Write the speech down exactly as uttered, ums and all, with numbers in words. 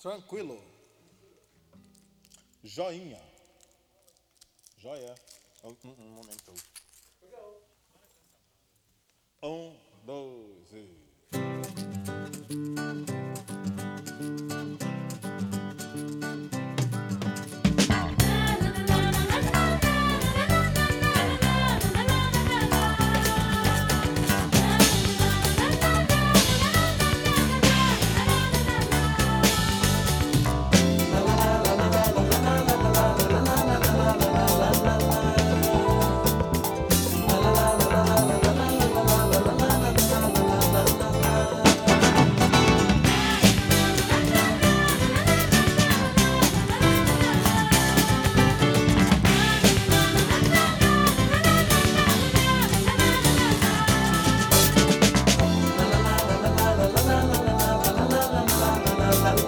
Tranquilo. Joinha. Joia. Um, um, um momento. Um, dois e.